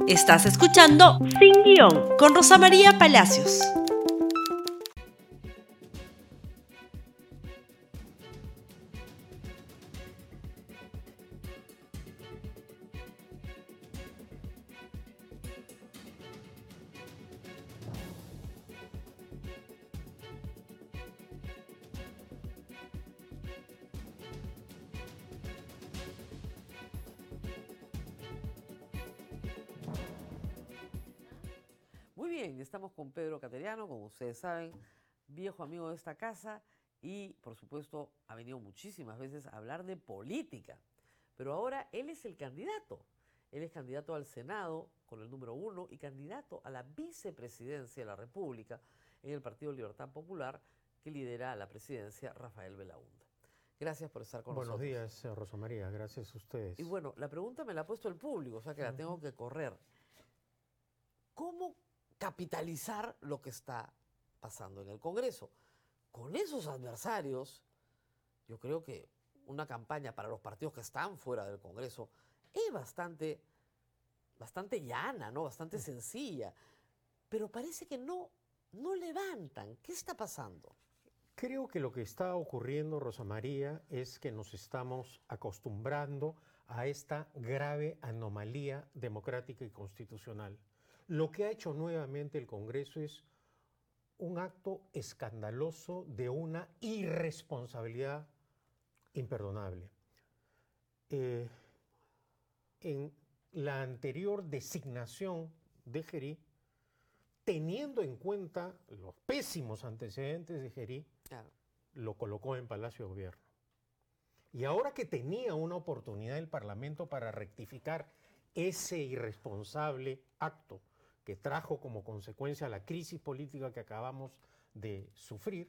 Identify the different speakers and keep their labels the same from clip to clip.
Speaker 1: Estás escuchando Sin Guión con Rosa María Palacios.
Speaker 2: Muy bien, estamos con Pedro Cateriano, como ustedes saben, viejo amigo de esta casa y, por supuesto, ha venido muchísimas veces a hablar de política. Pero ahora él es el candidato. Él es candidato al Senado con el número 1 y candidato a la vicepresidencia de la República en el Partido Libertad Popular que lidera la presidencia Rafael Belaúnde. Gracias por estar con nosotros.
Speaker 3: Buenos días, Rosa María, gracias a ustedes.
Speaker 2: Y bueno, la pregunta me la ha puesto el público, o sea que la tengo que correr. ¿Cómo capitalizar lo que está pasando en el Congreso? Con esos adversarios, yo creo que una campaña para los partidos que están fuera del Congreso es bastante llana, ¿no? Bastante sencilla. Pero parece que no levantan. ¿Qué está pasando?
Speaker 3: Creo que lo que está ocurriendo, Rosa María, es que nos estamos acostumbrando a esta grave anomalía democrática y constitucional. Lo que ha hecho nuevamente el Congreso es un acto escandaloso de una irresponsabilidad imperdonable. En la anterior designación de Gerí, teniendo en cuenta los pésimos antecedentes de Gerí,
Speaker 2: Claro.
Speaker 3: lo colocó en Palacio de Gobierno. Y ahora que tenía una oportunidad el Parlamento para rectificar ese irresponsable acto que trajo como consecuencia la crisis política que acabamos de sufrir,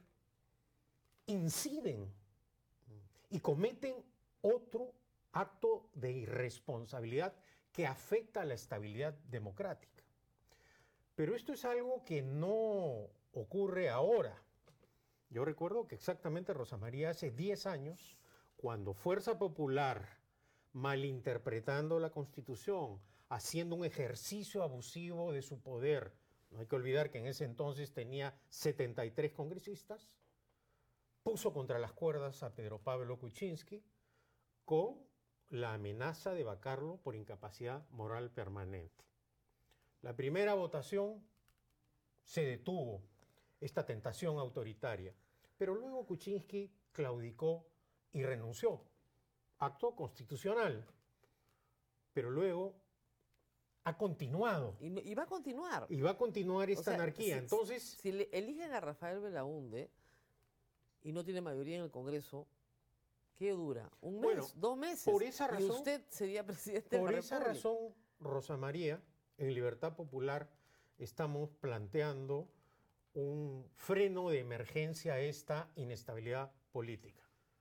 Speaker 3: inciden y cometen otro acto de irresponsabilidad que afecta a la estabilidad democrática. Pero esto es algo que no ocurre ahora. Yo recuerdo que exactamente, Rosa María, hace 10 años, cuando Fuerza Popular, malinterpretando la Constitución, haciendo un ejercicio abusivo de su poder, no hay que olvidar que en ese entonces tenía 73 congresistas, puso contra las cuerdas a Pedro Pablo Kuczynski con la amenaza de vacarlo por incapacidad moral permanente. La primera votación se detuvo esta tentación autoritaria, pero luego Kuczynski claudicó y renunció. Acto constitucional. Pero luego ha continuado.
Speaker 2: Y va a continuar.
Speaker 3: Y va a continuar esta anarquía. Entonces,
Speaker 2: si eligen a Rafael Belaúnde y no tiene mayoría en el Congreso, ¿qué dura? ¿Un mes?
Speaker 3: Bueno,
Speaker 2: 2 meses.
Speaker 3: por esa razón,
Speaker 2: y usted sería presidente de la
Speaker 3: por esa
Speaker 2: República.
Speaker 3: razón, Rosa María, en Libertad Popular estamos planteando un freno de emergencia a esta inestabilidad política.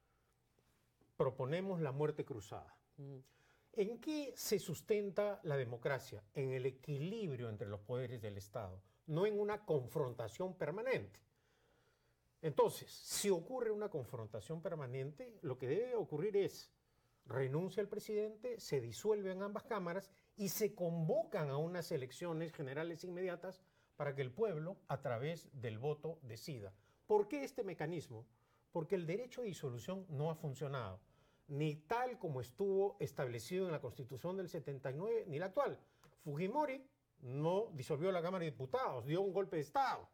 Speaker 3: Proponemos la muerte cruzada. ¿En qué se sustenta la democracia? En el equilibrio entre los poderes del Estado, no en una confrontación permanente. Entonces, si ocurre una confrontación permanente, lo que debe ocurrir es renuncia el presidente, se disuelven ambas cámaras y se convocan a unas elecciones generales inmediatas para que el pueblo, a través del voto, decida. ¿Por qué este mecanismo? Porque el derecho de disolución no ha funcionado, ni tal como estuvo establecido en la Constitución del 79, ni la actual. Fujimori no disolvió la Cámara de Diputados, dio un golpe de Estado.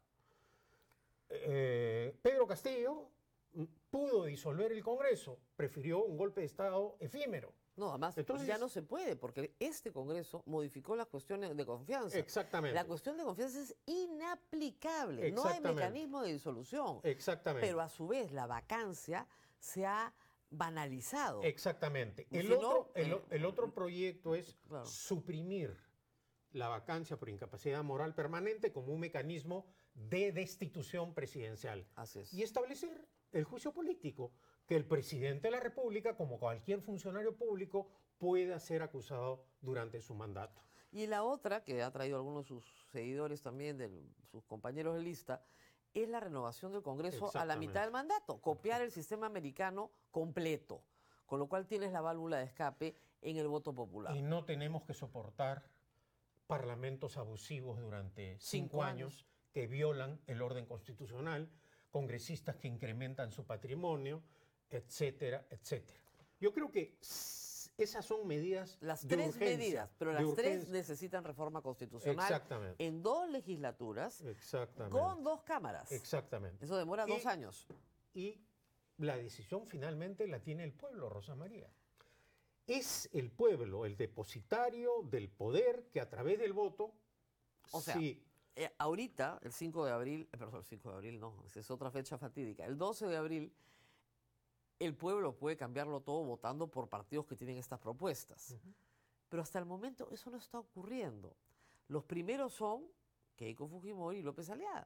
Speaker 3: Pedro Castillo pudo disolver el Congreso, prefirió un golpe de Estado efímero.
Speaker 2: No, además
Speaker 3: Entonces,
Speaker 2: ya no se puede, porque este Congreso modificó las cuestiones de confianza.
Speaker 3: Exactamente.
Speaker 2: La cuestión de confianza es inaplicable. No hay mecanismo de disolución.
Speaker 3: Exactamente.
Speaker 2: Pero a su vez la vacancia se ha banalizado.
Speaker 3: Exactamente. El otro proyecto es suprimir la vacancia por incapacidad moral permanente como un mecanismo de destitución presidencial.
Speaker 2: Así es.
Speaker 3: Y establecer el juicio político, que el presidente de la República, como cualquier funcionario público, pueda ser acusado durante su mandato.
Speaker 2: Y la otra, que ha traído algunos de sus seguidores también, de sus compañeros de lista, es la renovación del Congreso a la mitad del mandato, copiar el sistema americano completo, con lo cual tienes la válvula de escape en el voto popular.
Speaker 3: Y no tenemos que soportar parlamentos abusivos durante 5
Speaker 2: 5
Speaker 3: años que violan el orden constitucional, congresistas que incrementan su patrimonio, etcétera, etcétera. Yo creo que esas son medidas
Speaker 2: Las
Speaker 3: de
Speaker 2: 3
Speaker 3: urgencia,
Speaker 2: medidas, pero
Speaker 3: de
Speaker 2: las 3
Speaker 3: urgencia.
Speaker 2: necesitan reforma constitucional
Speaker 3: Exactamente.
Speaker 2: en 2 legislaturas
Speaker 3: Exactamente.
Speaker 2: con 2 cámaras.
Speaker 3: Exactamente.
Speaker 2: Eso demora 2 años.
Speaker 3: Y la decisión finalmente la tiene el pueblo, Rosa María. Es el pueblo el depositario del poder que a través del voto,
Speaker 2: O sea,
Speaker 3: sí,
Speaker 2: ahorita, el 5 de abril, perdón, el 5 de abril no, esa es otra fecha fatídica. El 12 de abril, el pueblo puede cambiarlo todo votando por partidos que tienen estas propuestas. Pero hasta el momento eso no está ocurriendo. Los primeros son Keiko Fujimori y López Aliaga.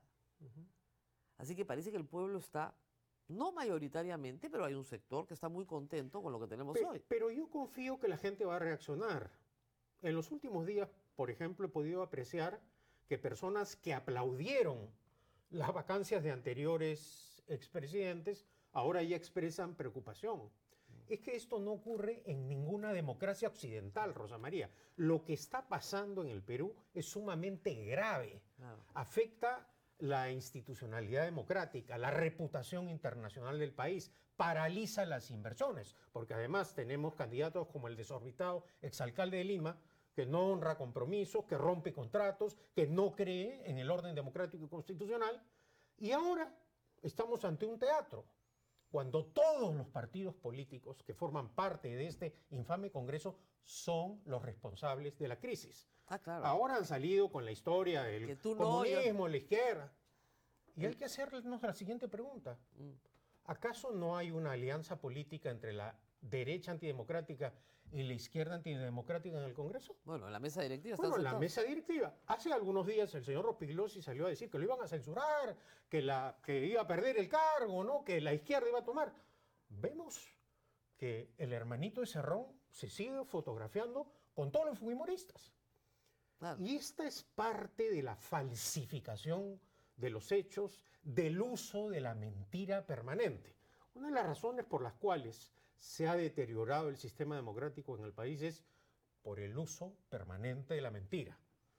Speaker 2: Así que parece que el pueblo está, no mayoritariamente, pero hay un sector que está muy contento con lo que tenemos hoy.
Speaker 3: Pero yo confío que la gente va a reaccionar. En los últimos días, por ejemplo, he podido apreciar que personas que aplaudieron las vacancias de anteriores expresidentes ahora ya expresan preocupación. Es que esto no ocurre en ninguna democracia occidental, Rosa María. Lo que está pasando en el Perú es sumamente grave.
Speaker 2: Claro.
Speaker 3: Afecta la institucionalidad democrática, la reputación internacional del país, paraliza las inversiones, porque además tenemos candidatos como el desorbitado exalcalde de Lima, que no honra compromisos, que rompe contratos, que no cree en el orden democrático y constitucional, y ahora estamos ante un teatro, cuando todos los partidos políticos que forman parte de este infame Congreso son los responsables de la crisis.
Speaker 2: Ah, claro.
Speaker 3: Ahora han salido con la historia del
Speaker 2: Que tú no,
Speaker 3: comunismo, la izquierda. Y hay que hacernos la siguiente pregunta. ¿Acaso no hay una alianza política entre la derecha antidemocrática y la izquierda antidemocrática en el Congreso?
Speaker 2: Bueno, en la mesa directiva están
Speaker 3: Bueno, en la
Speaker 2: sentados.
Speaker 3: mesa directiva. Hace algunos días el señor Rospigliosi salió a decir que lo iban a censurar, que iba a perder el cargo, ¿no? Que la izquierda iba a tomar. Vemos que el hermanito de Cerrón se sigue fotografiando con todos los fujimoristas.
Speaker 2: Claro.
Speaker 3: Y esta es parte de la falsificación de los hechos, del uso de la mentira permanente. Una de las razones por las cuales se ha deteriorado el sistema democrático en el país es por el uso permanente de la mentira.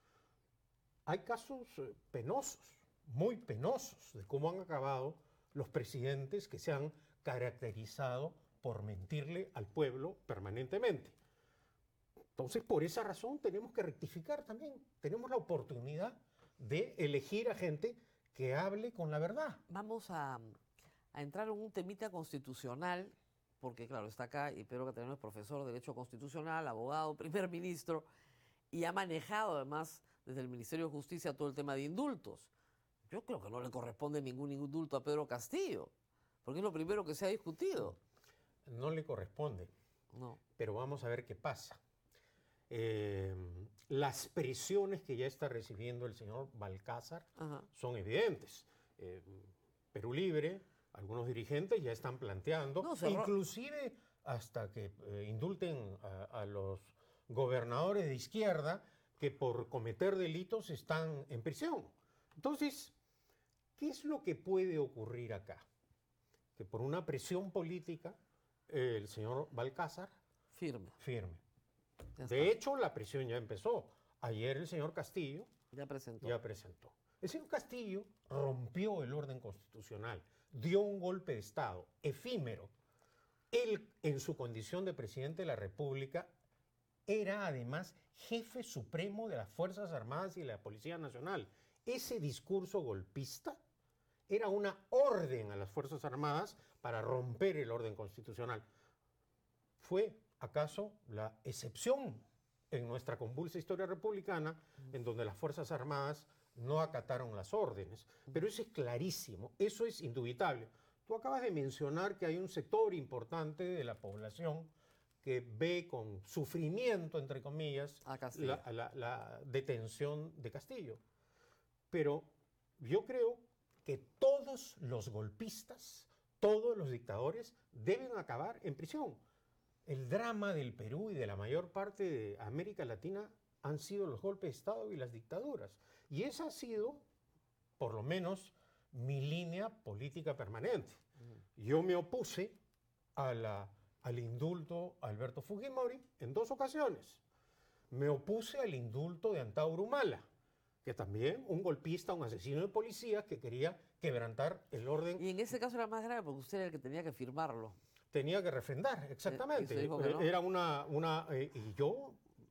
Speaker 3: Hay casos penosos, muy penosos, de cómo han acabado los presidentes que se han caracterizado por mentirle al pueblo permanentemente. Entonces, por esa razón tenemos que rectificar también. Tenemos la oportunidad de elegir a gente que hable con la verdad.
Speaker 2: Vamos a entrar en un temita constitucional, porque claro, está acá y Pedro Caterino es profesor de Derecho Constitucional, abogado, primer ministro, y ha manejado además desde el Ministerio de Justicia todo el tema de indultos. Yo creo que no le corresponde ningún indulto a Pedro Castillo, porque es lo primero que se ha discutido.
Speaker 3: No le corresponde,
Speaker 2: No.
Speaker 3: pero vamos a ver qué pasa. Las presiones que ya está recibiendo el señor Balcázar
Speaker 2: Ajá.
Speaker 3: son evidentes. Perú Libre, algunos dirigentes ya están planteando,
Speaker 2: No, Cerrón.
Speaker 3: inclusive hasta que indulten a los gobernadores de izquierda que por cometer delitos están en prisión. Entonces, ¿qué es lo que puede ocurrir acá? Que por una presión política el señor Balcázar
Speaker 2: Firme.
Speaker 3: firme.
Speaker 2: Ya está.
Speaker 3: De hecho, la presión ya empezó. Ayer el señor Castillo
Speaker 2: Ya presentó.
Speaker 3: ya presentó. El señor Castillo rompió el orden constitucional, dio un golpe de Estado efímero. Él, en su condición de presidente de la República, era además jefe supremo de las Fuerzas Armadas y de la Policía Nacional. Ese discurso golpista era una orden a las Fuerzas Armadas para romper el orden constitucional. ¿Fue acaso la excepción en nuestra convulsa historia republicana en donde las Fuerzas Armadas no acataron las órdenes? Pero eso es clarísimo, eso es indubitable. Tú acabas de mencionar que hay un sector importante de la población que ve con sufrimiento, entre comillas,
Speaker 2: A Castillo.
Speaker 3: la detención de Castillo. Pero yo creo que todos los golpistas, todos los dictadores deben acabar en prisión. El drama del Perú y de la mayor parte de América Latina han sido los golpes de Estado y las dictaduras. Y esa ha sido, por lo menos, mi línea política permanente. Yo me opuse al indulto a Alberto Fujimori en 2 ocasiones. me opuse al indulto de Antauro Humala, que también un golpista, un asesino de policía que quería quebrantar el orden.
Speaker 2: Y en ese caso era más grave porque usted era el que tenía que firmarlo.
Speaker 3: Tenía que refrendar, exactamente.
Speaker 2: Y se dijo que no.
Speaker 3: Era y yo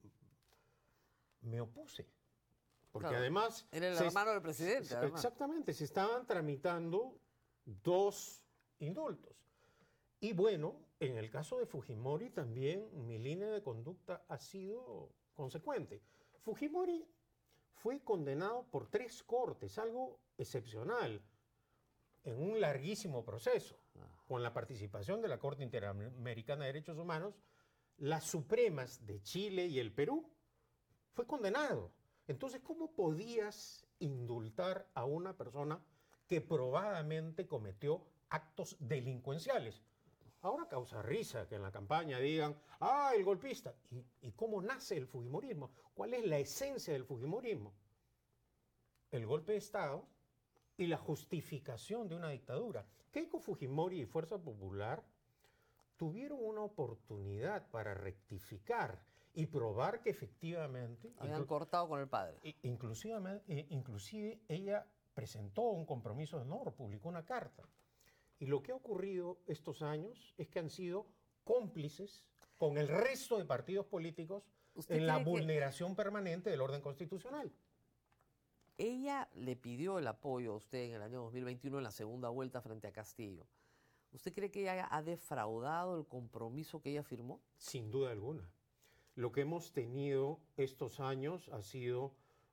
Speaker 3: me opuse. Porque
Speaker 2: Claro,
Speaker 3: además...
Speaker 2: era el hermano del presidente, además.
Speaker 3: Exactamente, se estaban tramitando 2 indultos. Y bueno, en el caso de Fujimori también mi línea de conducta ha sido consecuente. Fujimori fue condenado por 3 cortes, algo excepcional, en un larguísimo proceso, con la participación de la Corte Interamericana de Derechos Humanos, las Supremas de Chile y el Perú, fue condenado. Entonces, ¿cómo podías indultar a una persona que probadamente cometió actos delincuenciales? Ahora causa risa que en la campaña digan, el golpista. ¿Y cómo nace el fujimorismo? ¿Cuál es la esencia del fujimorismo? El golpe de Estado y la justificación de una dictadura. Keiko Fujimori y Fuerza Popular tuvieron una oportunidad para rectificar y probar que efectivamente...
Speaker 2: Habían cortado con el padre.
Speaker 3: Inclusive ella presentó un compromiso de honor, publicó una carta. Y lo que ha ocurrido estos años es que han sido cómplices con el resto de partidos políticos en la vulneración permanente del orden constitucional.
Speaker 2: Ella le pidió el apoyo a usted en el año 2021 en la segunda vuelta frente a Castillo. ¿Usted cree que ella ha defraudado el compromiso que ella firmó?
Speaker 3: Sin duda alguna. Lo que hemos tenido estos años ha sido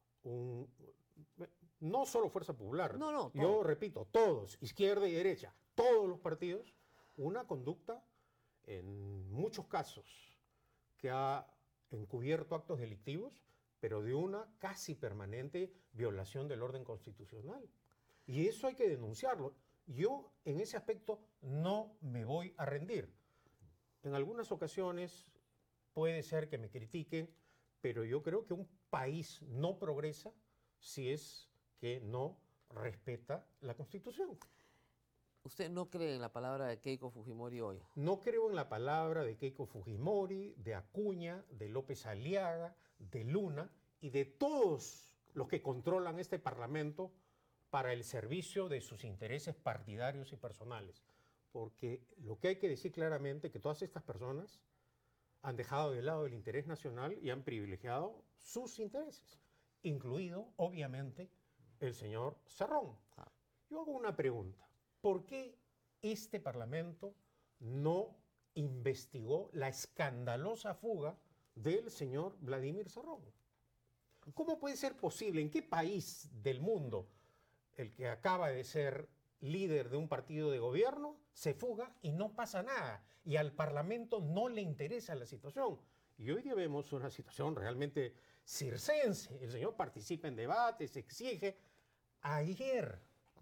Speaker 3: no solo Fuerza Popular,
Speaker 2: No,
Speaker 3: yo repito, todos, izquierda y derecha, todos los partidos, una conducta en muchos casos que ha encubierto actos delictivos, pero de una casi permanente violación del orden constitucional. Y eso hay que denunciarlo. Yo en ese aspecto no me voy a rendir. En algunas ocasiones puede ser que me critiquen, pero yo creo que un país no progresa si es que no respeta la Constitución.
Speaker 2: ¿Usted no cree en la palabra de Keiko Fujimori hoy?
Speaker 3: No creo en la palabra de Keiko Fujimori, de Acuña, de López Aliaga, de Luna y de todos los que controlan este Parlamento para el servicio de sus intereses partidarios y personales. Porque lo que hay que decir claramente es que todas estas personas han dejado de lado el interés nacional y han privilegiado sus intereses, incluido, obviamente, el señor Cerrón. Yo hago una pregunta. ¿Por qué este Parlamento no investigó la escandalosa fuga del señor Vladimir Cerrón? ¿Cómo puede ser posible? ¿En qué país del mundo el que acaba de ser líder de un partido de gobierno se fuga y no pasa nada? Y al Parlamento no le interesa la situación. Y hoy día vemos una situación realmente circense. El señor participa en debates, exige. Ayer,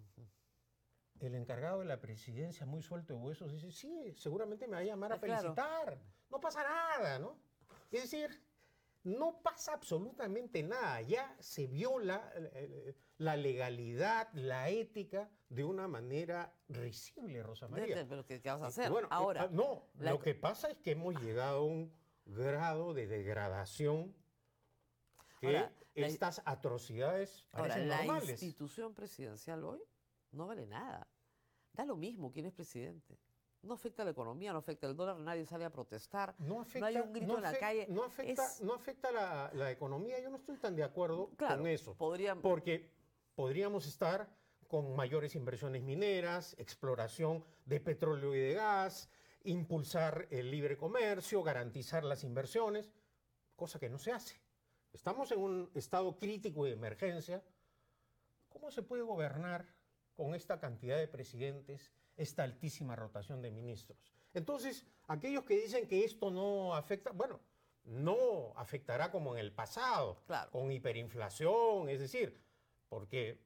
Speaker 3: el encargado de la presidencia, muy suelto de huesos, dice, sí, seguramente me va a llamar a felicitar. Claro. No pasa nada, ¿no? Es decir, no pasa absolutamente nada. Ya se viola la legalidad, la ética de una manera risible, Rosa María.
Speaker 2: Pero ¿qué vas a hacer?
Speaker 3: Bueno,
Speaker 2: ahora?
Speaker 3: Lo que pasa es que hemos llegado a un grado de degradación que ahora, estas atrocidades parecen normales.
Speaker 2: La institución presidencial hoy no vale nada. Da lo mismo quién es presidente. No afecta la economía, no afecta el dólar, nadie sale a protestar, no hay un grito en la calle.
Speaker 3: No afecta la economía, yo no estoy tan de acuerdo con eso.
Speaker 2: Porque
Speaker 3: podríamos estar con mayores inversiones mineras, exploración de petróleo y de gas, impulsar el libre comercio, garantizar las inversiones, cosa que no se hace. Estamos en un estado crítico de emergencia. ¿Cómo se puede gobernar con esta cantidad de presidentes, esta altísima rotación de ministros? Entonces, aquellos que dicen que esto no afecta, bueno, no afectará como en el pasado,
Speaker 2: claro,
Speaker 3: con hiperinflación, es decir, porque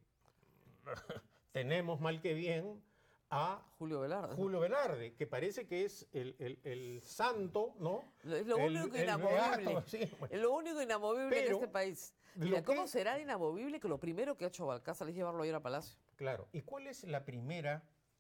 Speaker 3: tenemos mal que bien a
Speaker 2: Julio
Speaker 3: Velarde, que parece que es el santo, ¿no?
Speaker 2: Es lo único inamovible. Sí, bueno. Es lo único inamovible en este país. Mira, ¿cómo será inamovible que lo primero que ha hecho Balcázar es llevarlo ayer a Palacio?
Speaker 3: Claro. ¿Y cuál es la primera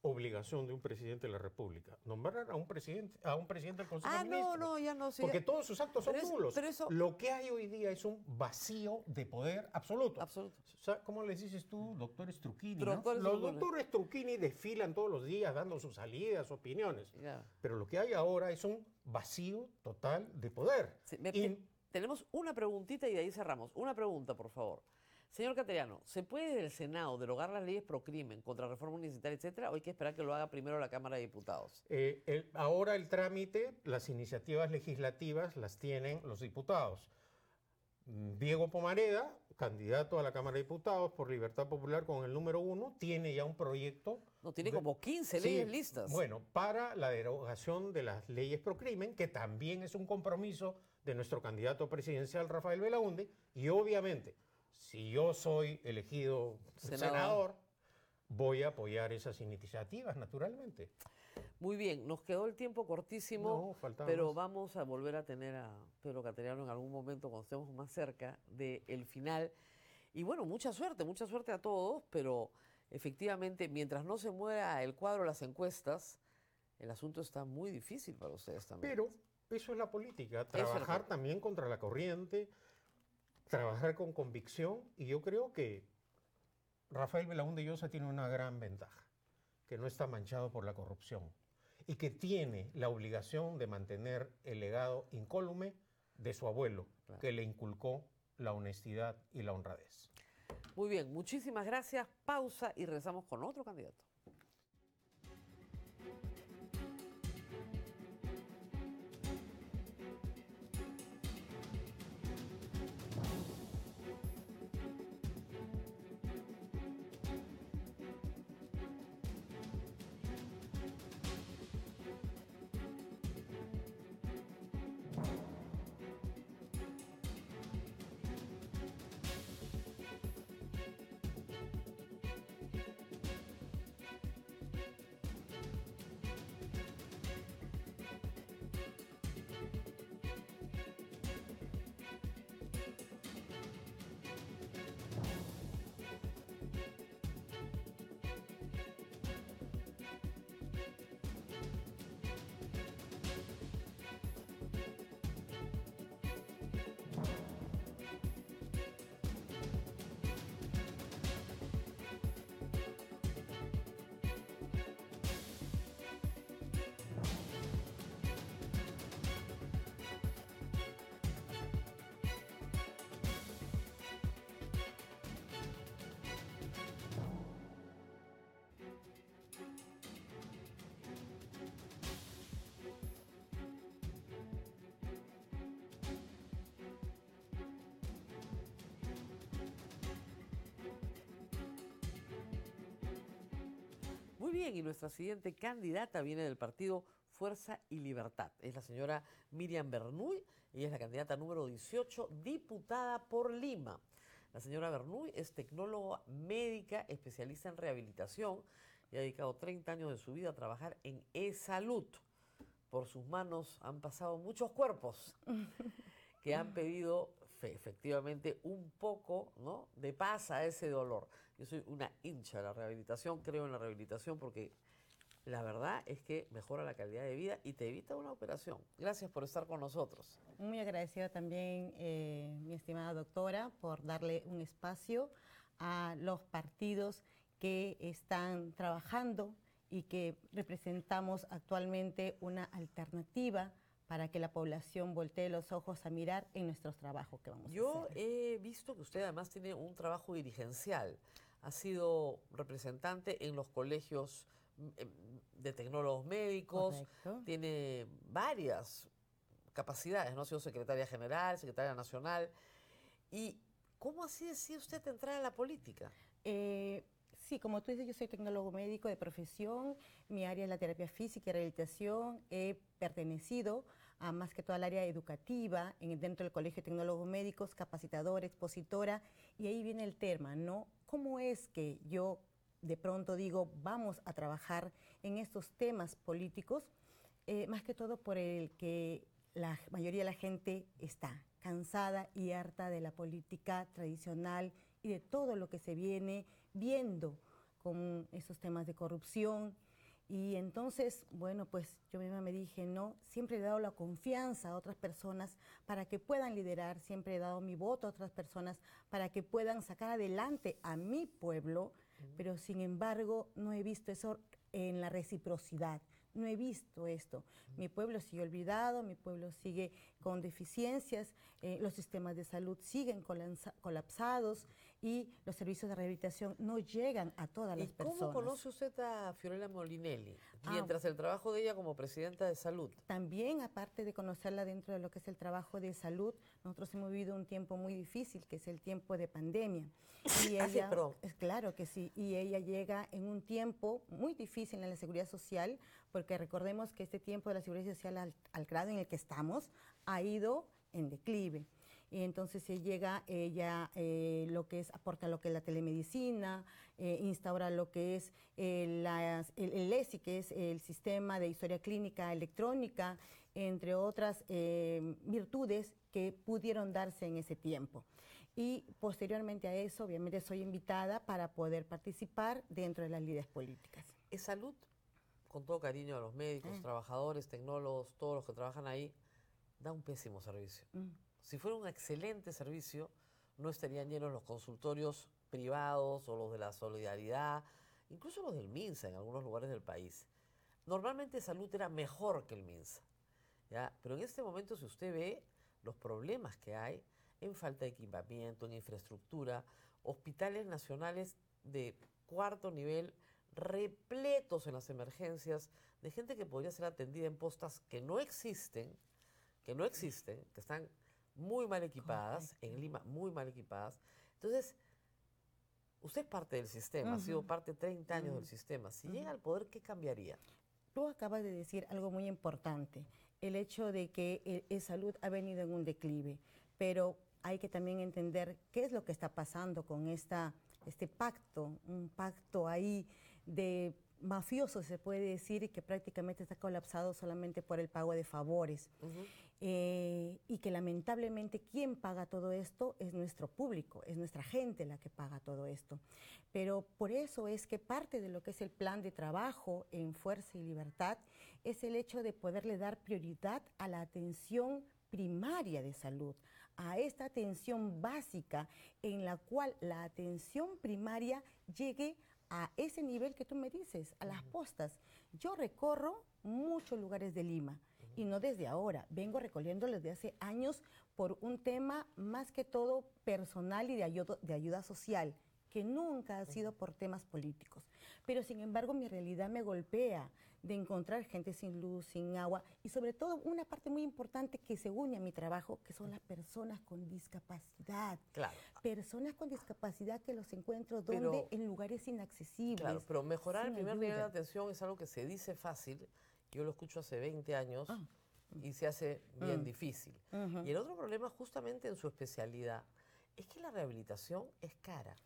Speaker 3: obligación de un presidente de la República nombrar a un presidente del Consejo de Ministros.
Speaker 2: No, ya no. Sí,
Speaker 3: Porque
Speaker 2: ya.
Speaker 3: todos sus actos son
Speaker 2: Pero
Speaker 3: nulos.
Speaker 2: pero eso...
Speaker 3: Lo que hay hoy día es un vacío de poder absoluto.
Speaker 2: Absoluto.
Speaker 3: O sea, ¿cómo les dices tú, doctores Truquini? ¿no?
Speaker 2: Doctores
Speaker 3: Los
Speaker 2: Truquini.
Speaker 3: doctores Truquini desfilan todos los días dando sus salidas, opiniones.
Speaker 2: Ya.
Speaker 3: Pero lo que hay ahora es un vacío total de poder.
Speaker 2: Sí, tenemos una preguntita y de ahí cerramos. Una pregunta, por favor. Señor Cateriano, ¿se puede desde el Senado derogar las leyes pro crimen, contra reforma universitaria, etcétera, o hay que esperar que lo haga primero la Cámara de Diputados?
Speaker 3: Ahora el trámite, las iniciativas legislativas las tienen los diputados. Diego Pomareda, candidato a la Cámara de Diputados por Libertad Popular con el número 1, tiene ya un proyecto...
Speaker 2: No, tiene como 15 leyes listas.
Speaker 3: Bueno, para la derogación de las leyes pro crimen, que también es un compromiso de nuestro candidato presidencial Rafael Belaunde, y obviamente, si yo soy elegido senador, voy a apoyar esas iniciativas, naturalmente.
Speaker 2: Muy bien, nos quedó el tiempo cortísimo,
Speaker 3: No, faltaba
Speaker 2: pero
Speaker 3: más.
Speaker 2: vamos a volver a tener a Pedro Cateriano en algún momento cuando estemos más cerca del final. Y bueno, mucha suerte a todos, pero efectivamente, mientras no se mueva el cuadro de las encuestas, el asunto está muy difícil para ustedes también.
Speaker 3: Pero eso es la política,
Speaker 2: Eso es la
Speaker 3: trabajar
Speaker 2: política.
Speaker 3: también contra la corriente, trabajar con convicción, y yo creo que Rafael Belaunde Llosa tiene una gran ventaja, que no está manchado por la corrupción y que tiene la obligación de mantener el legado incólume de su abuelo,
Speaker 2: Claro.
Speaker 3: que le inculcó la honestidad y la honradez.
Speaker 2: Muy bien, muchísimas gracias. Pausa y regresamos con otro candidato. Muy bien, y nuestra siguiente candidata viene del partido Fuerza y Libertad. Es la señora Miriam Bernuy, ella es la candidata número 18, diputada por Lima. La señora Bernuy es tecnóloga médica, especialista en rehabilitación y ha dedicado 30 años de su vida a trabajar en e-salud. Por sus manos han pasado muchos cuerpos que han pedido efectivamente un poco, ¿no?, de paz a ese dolor. Yo soy una hincha de la rehabilitación, creo en la rehabilitación porque la verdad es que mejora la calidad de vida y te evita una operación. Gracias por estar con nosotros.
Speaker 4: Muy agradecida también, mi estimada doctora, por darle un espacio a los partidos que están trabajando y que representamos actualmente una alternativa para que la población voltee los ojos a mirar en nuestros trabajos que vamos a
Speaker 2: Yo
Speaker 4: hacer.
Speaker 2: he visto que usted además tiene un trabajo dirigencial. Ha sido representante en los colegios de tecnólogos médicos,
Speaker 4: Correcto.
Speaker 2: tiene varias capacidades, ¿no? Ha sido secretaria general, secretaria nacional. ¿Y cómo así decide usted entrar a la política?
Speaker 4: Sí, como tú dices, yo soy tecnólogo médico de profesión, mi área es la terapia física y rehabilitación, he pertenecido a más que todo al área educativa dentro del Colegio de Tecnólogos Médicos, capacitadora, expositora, y ahí viene el tema, ¿no? ¿Cómo es que yo de pronto digo, vamos a trabajar en estos temas políticos? Más que todo por el que la mayoría de la gente está cansada y harta de la política tradicional y de todo lo que se viene viendo con esos temas de corrupción Y entonces, bueno, pues yo misma me dije, no, siempre he dado la confianza a otras personas para que puedan liderar, siempre he dado mi voto a otras personas para que puedan sacar adelante a mi pueblo, pero sin embargo no he visto eso en la reciprocidad. No he visto esto. Mi pueblo sigue olvidado, mi pueblo sigue con deficiencias, los sistemas de salud siguen colapsados y los servicios de rehabilitación no llegan a todas las personas.
Speaker 2: ¿Y cómo conoce usted a Fiorella Molinelli? Mientras el trabajo de ella como presidenta de salud.
Speaker 4: También, aparte de conocerla dentro de lo que es el trabajo de salud, nosotros hemos vivido un tiempo muy difícil, que es el tiempo de pandemia. Y ella, claro que sí, y ella llega en un tiempo muy difícil en la seguridad social, porque recordemos que este tiempo de la seguridad social, al grado en el que estamos, ha ido en declive. Y entonces se llega, ella lo que es, aporta lo que es la telemedicina, instaura lo que es el ESI, que es el sistema de historia clínica electrónica, entre otras virtudes que pudieron darse en ese tiempo. Y posteriormente a eso, obviamente, soy invitada para poder participar dentro de las líderes políticas.
Speaker 2: ¿Es salud? Con todo cariño a los médicos, trabajadores, tecnólogos, todos los que trabajan ahí, da un pésimo servicio. Si fuera un excelente servicio, no estarían llenos los consultorios privados o los de la Solidaridad, incluso los del MINSA en algunos lugares del país. Normalmente salud era mejor que el MINSA, ¿ya? Pero en este momento, si usted ve los problemas que hay en falta de equipamiento, en infraestructura, hospitales nacionales de cuarto nivel repletos en las emergencias de gente que podría ser atendida en postas que no existen, que están muy mal equipadas, en Lima muy mal equipadas. Entonces, usted es parte del sistema, ha sido parte 30 años del sistema. Si llega al poder, ¿qué cambiaría?
Speaker 4: Tú acabas de decir algo muy importante, el hecho de que el salud ha venido en un declive, pero hay que también entender qué es lo que está pasando con este pacto, un pacto ahí de mafioso, se puede decir, y que prácticamente está colapsado solamente por el pago de favores. Y que lamentablemente quien paga todo esto es nuestro público, es nuestra gente la que paga todo esto. Pero por eso es que parte de lo que es el plan de trabajo en Fuerza y Libertad es el hecho de poderle dar prioridad a la atención primaria de salud, a esta atención básica en la cual la atención primaria llegue a ese nivel que tú me dices, a las postas. Yo recorro muchos lugares de Lima y no desde ahora, vengo recorriendo desde hace años por un tema más que todo personal y de ayuda social, que nunca ha sido por temas políticos. Pero sin embargo mi realidad me golpea de encontrar gente sin luz, sin agua y sobre todo una parte muy importante que se une a mi trabajo, que son las personas con discapacidad.
Speaker 2: Claro.
Speaker 4: Personas con discapacidad que los encuentro donde en lugares inaccesibles.
Speaker 2: Claro, pero mejorar el primer nivel de atención es algo que se dice fácil. Yo lo escucho hace 20 años y se hace bien difícil. Y el otro problema, justamente en su especialidad, es que la rehabilitación es cara.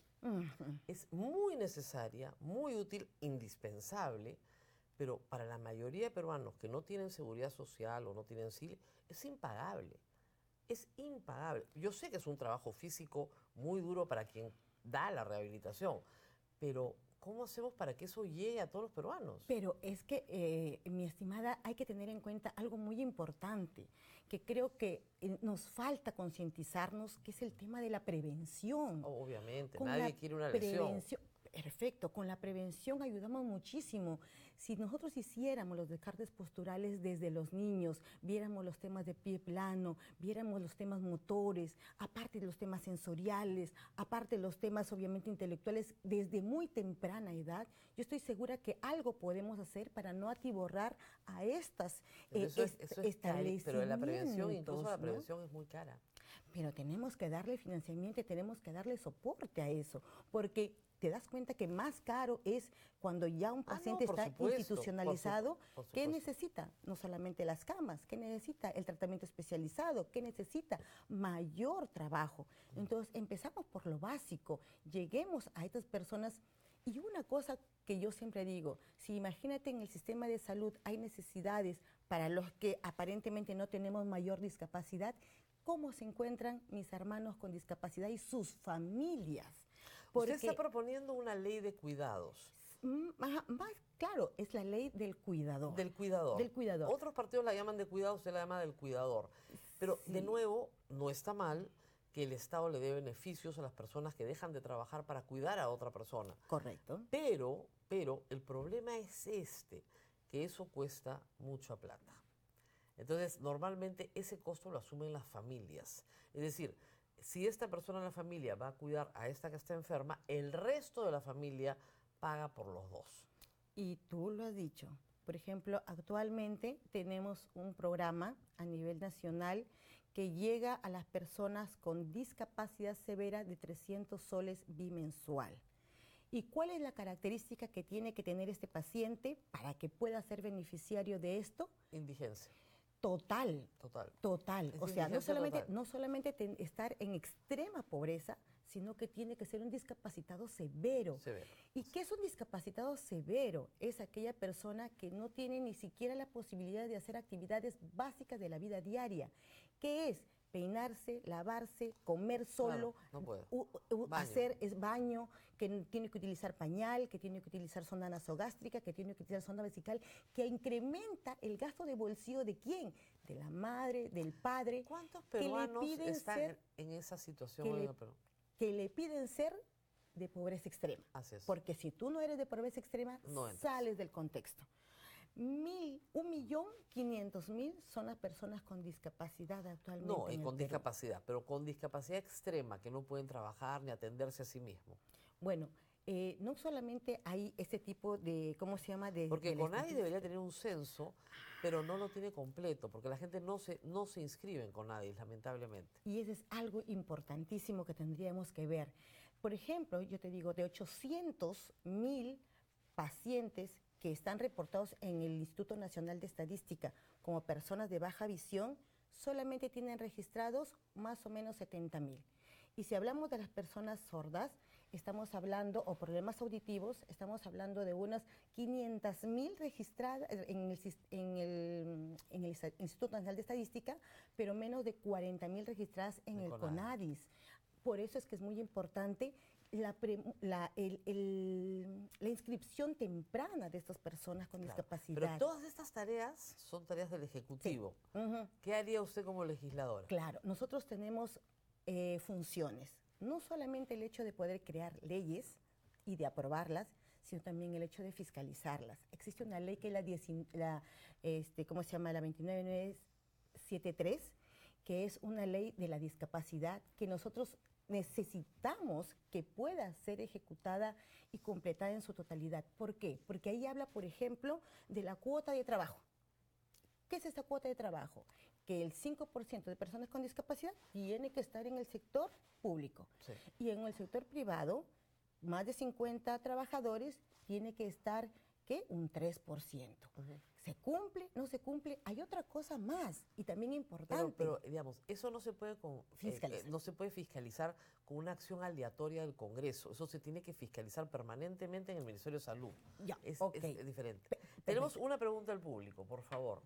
Speaker 2: Es muy necesaria, muy útil, indispensable, pero para la mayoría de peruanos que no tienen seguridad social o no tienen SIL, es impagable. Es impagable. Yo sé que es un trabajo físico muy duro para quien da la rehabilitación, pero ¿cómo hacemos para que eso llegue a todos los peruanos?
Speaker 4: Pero es que, mi estimada, hay que tener en cuenta algo muy importante, que creo que nos falta concientizarnos, que es el tema de la prevención.
Speaker 2: Obviamente, nadie quiere una lesión.
Speaker 4: Perfecto, con la prevención ayudamos muchísimo. Si nosotros hiciéramos los descartes posturales desde los niños, viéramos los temas de pie plano, viéramos los temas motores, aparte de los temas sensoriales, aparte de los temas obviamente intelectuales, desde muy temprana edad, yo estoy segura que algo podemos hacer para no atiborrar a estas establecimientos.
Speaker 2: Pero la prevención, incluso la prevención es muy cara.
Speaker 4: Pero tenemos que darle financiamiento y tenemos que darle soporte a eso, porque te das cuenta que más caro es cuando ya un paciente está institucionalizado. ¿Qué necesita? No solamente las camas, ¿qué necesita? El tratamiento especializado, ¿qué necesita? Mayor trabajo. Entonces empezamos por lo básico, lleguemos a estas personas. Y una cosa que yo siempre digo, si imagínate en el sistema de salud hay necesidades para los que aparentemente no tenemos mayor discapacidad, ¿cómo se encuentran mis hermanos con discapacidad y sus familias?
Speaker 2: Usted está proponiendo una ley de cuidados.
Speaker 4: Más claro, es la ley del cuidador.
Speaker 2: Del cuidador.
Speaker 4: Del cuidador.
Speaker 2: Otros partidos la llaman de cuidado, usted la llama del cuidador. Pero, de nuevo, no está mal que el Estado le dé beneficios a las personas que dejan de trabajar para cuidar a otra persona.
Speaker 4: Correcto.
Speaker 2: Pero el problema es que eso cuesta mucha plata. Entonces, normalmente ese costo lo asumen las familias. Es decir, si esta persona en la familia va a cuidar a esta que está enferma, el resto de la familia paga por los dos.
Speaker 4: Y tú lo has dicho. Por ejemplo, actualmente tenemos un programa a nivel nacional que llega a las personas con discapacidad severa de 300 soles bimensual. ¿Y cuál es la característica que tiene que tener este paciente para que pueda ser beneficiario de esto?
Speaker 2: Indigencia.
Speaker 4: Total.
Speaker 2: Es
Speaker 4: O sea,
Speaker 2: indigencia
Speaker 4: no solamente estar en extrema pobreza, sino que tiene que ser un discapacitado severo. ¿Y qué es un discapacitado severo? Es aquella persona que no tiene ni siquiera la posibilidad de hacer actividades básicas de la vida diaria. ¿Qué es? Peinarse, lavarse, comer solo,
Speaker 2: no puede.
Speaker 4: hacer baño, que tiene que utilizar pañal, que tiene que utilizar sonda nasogástrica, que tiene que utilizar sonda vesical, que incrementa el gasto de bolsillo ¿de quién? De la madre, del padre.
Speaker 2: ¿Cuántos peruanos están en esa situación en el Perú?
Speaker 4: Que le piden ser de pobreza extrema. Porque si tú no eres de pobreza extrema, sales del contexto. 1.500.000 son las personas con discapacidad actualmente.
Speaker 2: No, y con discapacidad, pero con discapacidad extrema, que no pueden trabajar ni atenderse a sí mismos.
Speaker 4: Bueno, no solamente hay este tipo de, ¿cómo se llama?
Speaker 2: Porque CONADIS debería tener un censo, pero no lo tiene completo, porque la gente no se inscribe en CONADIS, lamentablemente.
Speaker 4: Y eso es algo importantísimo que tendríamos que ver. Por ejemplo, yo te digo, de 800.000 pacientes que están reportados en el Instituto Nacional de Estadística como personas de baja visión, solamente tienen registrados más o menos 70.000. Y si hablamos de las personas sordas, estamos hablando, o problemas auditivos, estamos hablando de unas 500.000 registradas en el Instituto Nacional de Estadística, pero menos de 40.000 registradas en el CONADIS. Por eso es que es muy importante la inscripción temprana de estas personas con discapacidad.
Speaker 2: Pero todas estas tareas son tareas del Ejecutivo.
Speaker 4: Sí.
Speaker 2: ¿Qué haría usted como legisladora?
Speaker 4: Claro, nosotros tenemos funciones. No solamente el hecho de poder crear leyes y de aprobarlas, sino también el hecho de fiscalizarlas. Existe una ley que es la 29973, que es una ley de la discapacidad que nosotros necesitamos que pueda ser ejecutada y completada en su totalidad. ¿Por qué? Porque ahí habla, por ejemplo, de la cuota de trabajo. ¿Qué es esta cuota de trabajo? Que el 5% de personas con discapacidad tiene que estar en el sector público.
Speaker 2: Sí.
Speaker 4: Y en el sector privado, más de 50 trabajadores, tiene que estar, ¿qué? Un 3%. ¿Se cumple? ¿No se cumple? Hay otra cosa más y también importante.
Speaker 2: Pero digamos, eso no se puede fiscalizar con una acción aleatoria del Congreso. Eso se tiene que fiscalizar permanentemente en el Ministerio de Salud.
Speaker 4: Ya,
Speaker 2: es diferente.
Speaker 4: Perfecto.
Speaker 2: Tenemos una pregunta al público, por favor.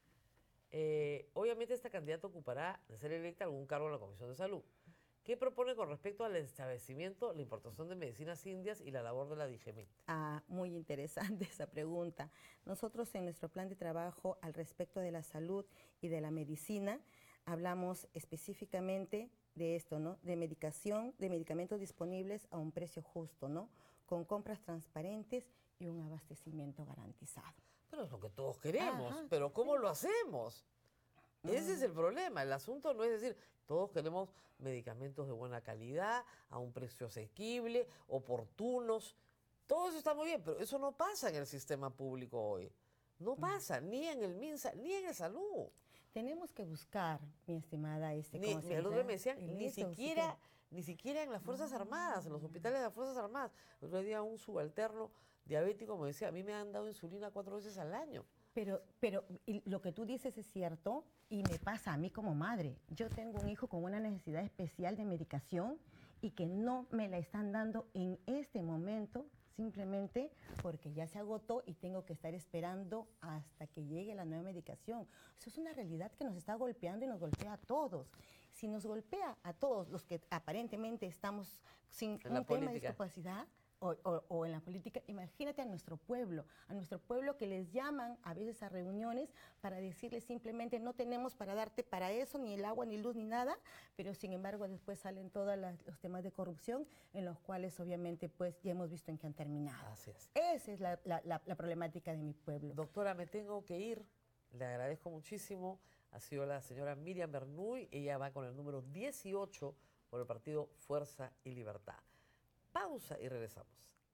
Speaker 2: Obviamente esta candidata ocupará, de ser electa, algún cargo en la Comisión de Salud. ¿Qué propone con respecto al establecimiento, la importación de medicinas indias y la labor de la DIGEMIT?
Speaker 4: Muy interesante esa pregunta. Nosotros en nuestro plan de trabajo al respecto de la salud y de la medicina hablamos específicamente de esto, ¿no? De medicación, de medicamentos disponibles a un precio justo, ¿no? Con compras transparentes y un abastecimiento garantizado.
Speaker 2: Pero es lo que todos queremos,
Speaker 4: Ajá,
Speaker 2: pero ¿cómo lo hacemos? Ese es el problema. El asunto no es decir, todos queremos medicamentos de buena calidad, a un precio asequible, oportunos. Todo eso está muy bien, pero eso no pasa en el sistema público hoy. No pasa, ni en el MINSA, ni en el salud.
Speaker 4: Tenemos que buscar, mi estimada,
Speaker 2: El otro me decían, ni siquiera en las Fuerzas Armadas, en los hospitales de las Fuerzas Armadas. El otro día un subalterno diabético me decía, a mí me han dado insulina 4 veces al año.
Speaker 4: Pero lo que tú dices es cierto y me pasa a mí como madre. Yo tengo un hijo con una necesidad especial de medicación y que no me la están dando en este momento simplemente porque ya se agotó y tengo que estar esperando hasta que llegue la nueva medicación. Eso es una realidad que nos está golpeando y nos golpea a todos. Si nos golpea a todos los que aparentemente estamos sin un tema de discapacidad, o en la política, imagínate a nuestro pueblo que les llaman a veces a reuniones para decirles simplemente no tenemos para darte para eso, ni el agua, ni luz, ni nada, pero sin embargo después salen todos los temas de corrupción en los cuales obviamente pues ya hemos visto en qué han terminado.
Speaker 2: Así es.
Speaker 4: Esa es la problemática de mi pueblo.
Speaker 2: Doctora, me tengo que ir. Le agradezco muchísimo. Ha sido la señora Miriam Bernuy. Ella va con el número 18 por el partido Fuerza y Libertad. Pausa y regresamos.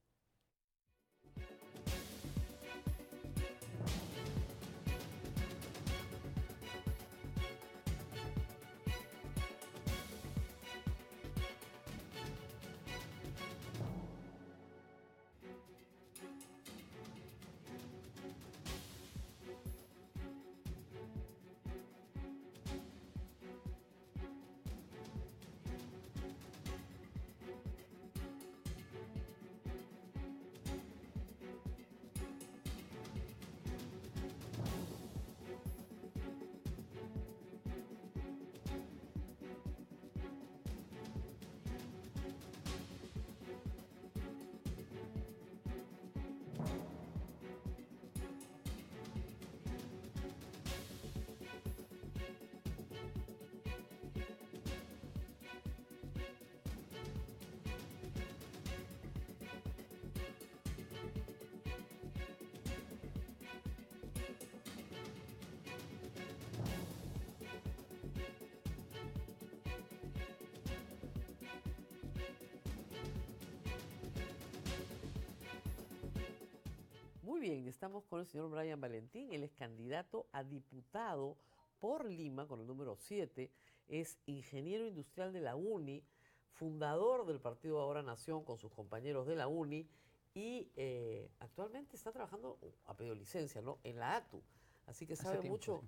Speaker 2: Muy bien, estamos con el señor Brian Valentín. Él es candidato a diputado por Lima con el número 7. Es ingeniero industrial de la UNI, fundador del partido Ahora Nación con sus compañeros de la UNI y actualmente está trabajando, ha pedido licencia, ¿no?, en la ATU. Así que sabe mucho,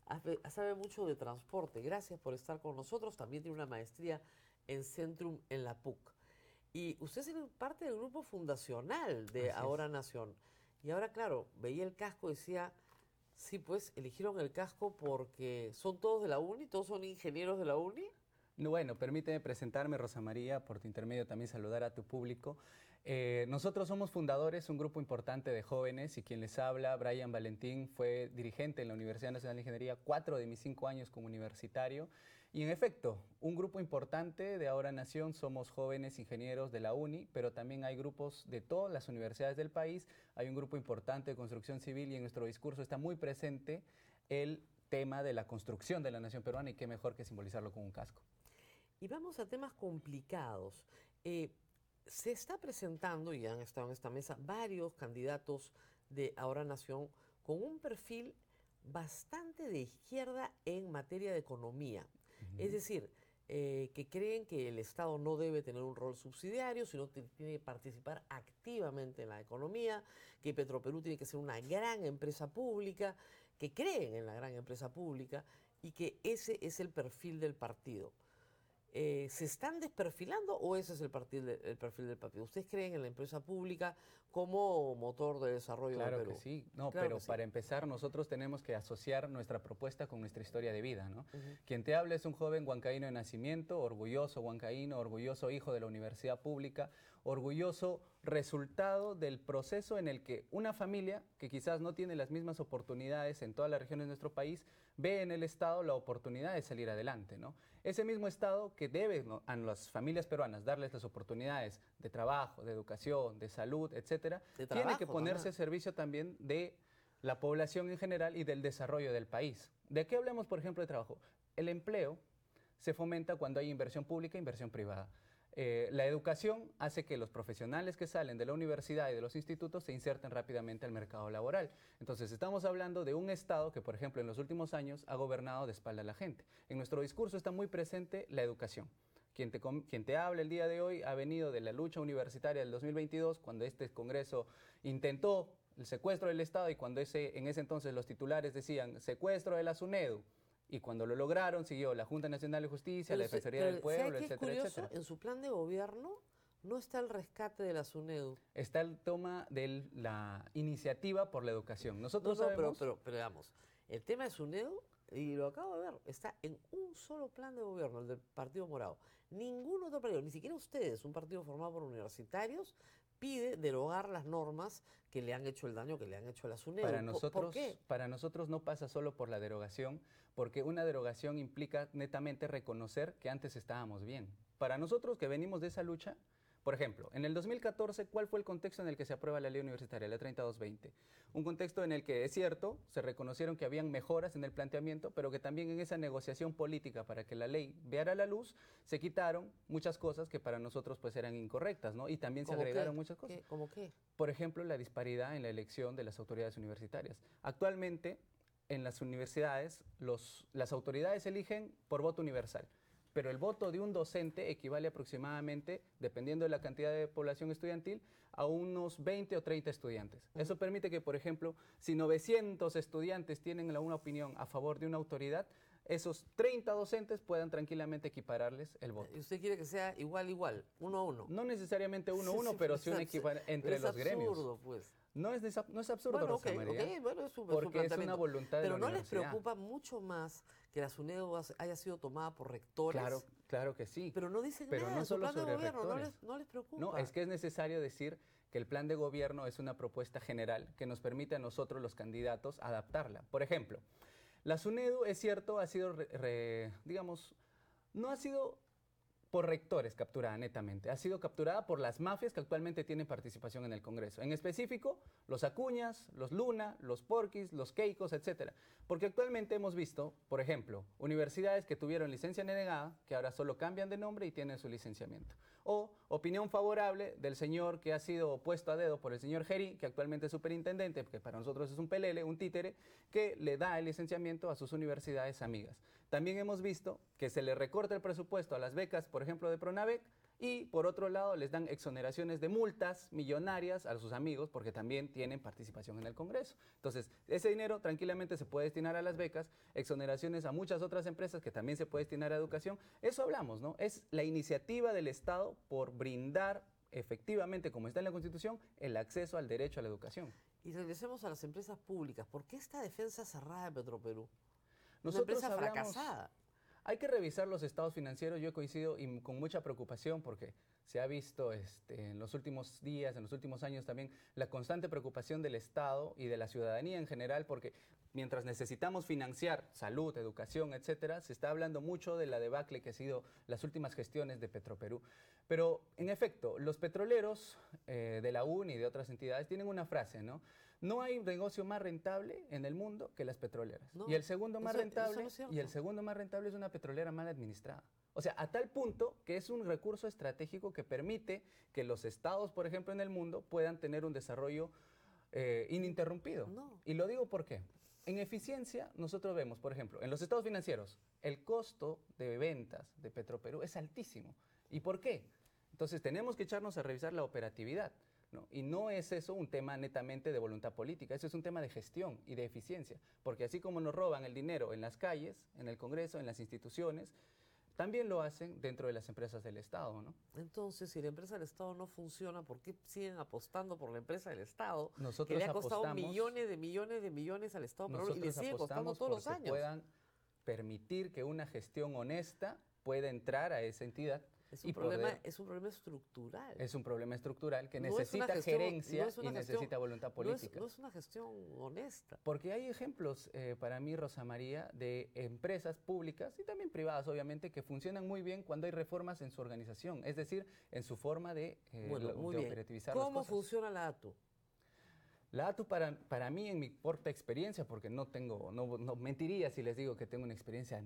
Speaker 2: sabe mucho de transporte. Gracias por estar con nosotros. También tiene una maestría en Centrum en la PUC. Y usted es parte del grupo fundacional de Ahora Nación. Y ahora, claro, veía el casco y decía, sí, pues, eligieron el casco porque son todos de la UNI, todos son ingenieros de la UNI.
Speaker 5: No, bueno, permíteme presentarme, Rosa María, por tu intermedio también saludar a tu público. Nosotros somos fundadores, un grupo importante de jóvenes, y quien les habla, Brian Valentín, fue dirigente en la Universidad Nacional de Ingeniería 4 de mis 5 años como universitario. Y en efecto, un grupo importante de Ahora Nación somos jóvenes ingenieros de la UNI, pero también hay grupos de todas las universidades del país, hay un grupo importante de construcción civil y en nuestro discurso está muy presente el tema de la construcción de la nación peruana y qué mejor que simbolizarlo con un casco.
Speaker 2: Y vamos a temas complicados. Se está presentando, y han estado en esta mesa, varios candidatos de Ahora Nación con un perfil bastante de izquierda en materia de economía. Es decir, que creen que el Estado no debe tener un rol subsidiario, sino que tiene que participar activamente en la economía, que Petroperú tiene que ser una gran empresa pública, que creen en la gran empresa pública y que ese es el perfil del partido. ¿Se están desperfilando o ese es el perfil del partido? ¿Ustedes creen en la empresa pública como motor de desarrollo de Perú?
Speaker 5: Claro que sí, no,
Speaker 2: Claro
Speaker 5: pero
Speaker 2: que sí.
Speaker 5: para empezar nosotros tenemos que asociar nuestra propuesta con nuestra historia de vida, ¿no? Quien te habla es un joven huancaíno de nacimiento, orgulloso huancaíno, orgulloso hijo de la universidad pública, orgulloso resultado del proceso en el que una familia que quizás no tiene las mismas oportunidades en todas las regiones de nuestro país, ve en el Estado la oportunidad de salir adelante, ¿no? Ese mismo Estado que debe, ¿no?, a las familias peruanas darles las oportunidades de trabajo, de educación, de salud, etcétera, tiene que ponerse a servicio también de la población en general y del desarrollo del país. ¿De qué hablamos, por ejemplo, de trabajo? El empleo se fomenta cuando hay inversión pública e inversión privada. La educación hace que los profesionales que salen de la universidad y de los institutos se inserten rápidamente al mercado laboral. Entonces, estamos hablando de un Estado que, por ejemplo, en los últimos años ha gobernado de espalda a la gente. En nuestro discurso está muy presente la educación. Quien te habla el día de hoy ha venido de la lucha universitaria del 2022, cuando este Congreso intentó el secuestro del Estado y cuando en ese entonces los titulares decían secuestro de la SUNEDU. Y cuando lo lograron, siguió la Junta Nacional de Justicia, la Defensoría del Pueblo, etcétera,
Speaker 2: curioso,
Speaker 5: etcétera.
Speaker 2: En su plan de gobierno no está el rescate de la SUNEDU.
Speaker 5: Está el toma de la iniciativa por la educación. Nosotros
Speaker 2: No,
Speaker 5: sabemos...
Speaker 2: pero veamos, el tema de SUNEDU y lo acabo de ver, está en un solo plan de gobierno, el del Partido Morado. Ningún otro partido, ni siquiera ustedes, un partido formado por universitarios, pide derogar las normas que le han hecho el daño que le han hecho a la SUNEDU. ¿Por qué?
Speaker 5: Para nosotros no pasa solo por la derogación, porque una derogación implica netamente reconocer que antes estábamos bien. Para nosotros que venimos de esa lucha, por ejemplo, en el 2014, ¿cuál fue el contexto en el que se aprueba la ley universitaria, la 3220? Un contexto en el que, es cierto, se reconocieron que habían mejoras en el planteamiento, pero que también en esa negociación política para que la ley viera la luz, se quitaron muchas cosas que para nosotros pues eran incorrectas, ¿no? Y también se agregaron muchas cosas.
Speaker 2: ¿Cómo qué?
Speaker 5: Por ejemplo, la disparidad en la elección de las autoridades universitarias. Actualmente, en las universidades, las autoridades eligen por voto universal. Pero el voto de un docente equivale aproximadamente, dependiendo de la cantidad de población estudiantil, a unos 20 o 30 estudiantes. Eso permite que, por ejemplo, si 900 estudiantes tienen una opinión a favor de una autoridad, esos 30 docentes puedan tranquilamente equipararles el voto.
Speaker 2: ¿Y usted quiere que sea igual, 1-1?
Speaker 5: No necesariamente 1-1, pero sí un equivalente entre los gremios.
Speaker 2: Es absurdo, pues.
Speaker 5: No es absurdo,
Speaker 2: Bueno,
Speaker 5: Rosa María,
Speaker 2: bueno, es un
Speaker 5: porque es una voluntad de
Speaker 2: Pero
Speaker 5: la
Speaker 2: ¿no les
Speaker 5: universidad.
Speaker 2: preocupa mucho más que la SUNEDU haya sido tomada por rectores?
Speaker 5: Claro que sí.
Speaker 2: Pero no dicen
Speaker 5: Pero
Speaker 2: nada,
Speaker 5: no
Speaker 2: en su
Speaker 5: solo
Speaker 2: plan de
Speaker 5: sobre
Speaker 2: gobierno,
Speaker 5: rectores.
Speaker 2: no les preocupa.
Speaker 5: No, es que es necesario decir que el plan de gobierno es una propuesta general que nos permite a nosotros, los candidatos, adaptarla. Por ejemplo, la SUNEDU, es cierto, ha sido, digamos, no ha sido por rectores capturada netamente, ha sido capturada por las mafias que actualmente tienen participación en el Congreso. En específico, los Acuñas, los Luna, los Porquis, los Keikos, etcétera. Porque actualmente hemos visto, por ejemplo, universidades que tuvieron licencia denegada, que ahora solo cambian de nombre y tienen su licenciamiento. O opinión favorable del señor que ha sido puesto a dedo por el señor Geri, que actualmente es superintendente, que para nosotros es un pelele, un títere, que le da el licenciamiento a sus universidades amigas. También hemos visto que se le recorta el presupuesto a las becas, por ejemplo, de Pronavec, y por otro lado les dan exoneraciones de multas millonarias a sus amigos porque también tienen participación en el Congreso. Entonces, ese dinero tranquilamente se puede destinar a las becas, exoneraciones a muchas otras empresas que también se puede destinar a educación. Eso hablamos, ¿no? Es la iniciativa del Estado por brindar efectivamente, como está en la Constitución, el acceso al derecho a la educación.
Speaker 2: Y regresemos a las empresas públicas. ¿Por qué esta defensa cerrada de Petroperú?
Speaker 5: Nosotros
Speaker 2: Una empresa
Speaker 5: hablamos,
Speaker 2: fracasada.
Speaker 5: hay que revisar los estados financieros. Yo coincido y con mucha preocupación porque se ha visto en los últimos días, en los últimos años también, la constante preocupación del Estado y de la ciudadanía en general, porque mientras necesitamos financiar salud, educación, etcétera, se está hablando mucho de la debacle que ha sido las últimas gestiones de Petroperú. Pero, en efecto, los petroleros de la UNI y de otras entidades tienen una frase, ¿no? No hay negocio más rentable en el mundo que las petroleras.
Speaker 2: No,
Speaker 5: y el segundo más rentable,
Speaker 2: no es cierto.
Speaker 5: y el segundo más rentable es una petrolera mal administrada. O sea, a tal punto que es un recurso estratégico que permite que los estados, por ejemplo, en el mundo puedan tener un desarrollo ininterrumpido.
Speaker 2: No.
Speaker 5: Y lo digo ¿por qué? En eficiencia, nosotros vemos, por ejemplo, en los estados financieros, el costo de ventas de Petroperú es altísimo. ¿Y por qué? Entonces, tenemos que echarnos a revisar la operatividad, ¿no? Y no es eso un tema netamente de voluntad política, eso es un tema de gestión y de eficiencia. Porque así como nos roban el dinero en las calles, en el Congreso, en las instituciones, también lo hacen dentro de las empresas del Estado, ¿no?
Speaker 2: Entonces, si la empresa del Estado no funciona, ¿por qué siguen apostando por la empresa del Estado?
Speaker 5: Nosotros
Speaker 2: que le ha costado
Speaker 5: apostamos-
Speaker 2: millones de millones al Estado peruano y le sigue costando
Speaker 5: apostamos
Speaker 2: todos los
Speaker 5: porque
Speaker 2: años.
Speaker 5: puedan permitir que una gestión honesta pueda entrar a esa entidad.
Speaker 2: Es
Speaker 5: y
Speaker 2: un problema estructural.
Speaker 5: Es un problema estructural que
Speaker 2: No es una
Speaker 5: necesita
Speaker 2: gestión-
Speaker 5: gerencia
Speaker 2: no es una
Speaker 5: y
Speaker 2: gestión-
Speaker 5: necesita voluntad política.
Speaker 2: No es una gestión honesta.
Speaker 5: Porque hay ejemplos, para mí, Rosa María, de empresas públicas y también privadas, obviamente, que funcionan muy bien cuando hay reformas en su organización, es decir, en su forma de,
Speaker 2: Bueno, muy
Speaker 5: de
Speaker 2: bien.
Speaker 5: operativizar las
Speaker 2: ¿Cómo
Speaker 5: cosas.
Speaker 2: funciona la ATU?
Speaker 5: La ATU para mí, en mi corta experiencia, porque no mentiría si les digo que tengo una experiencia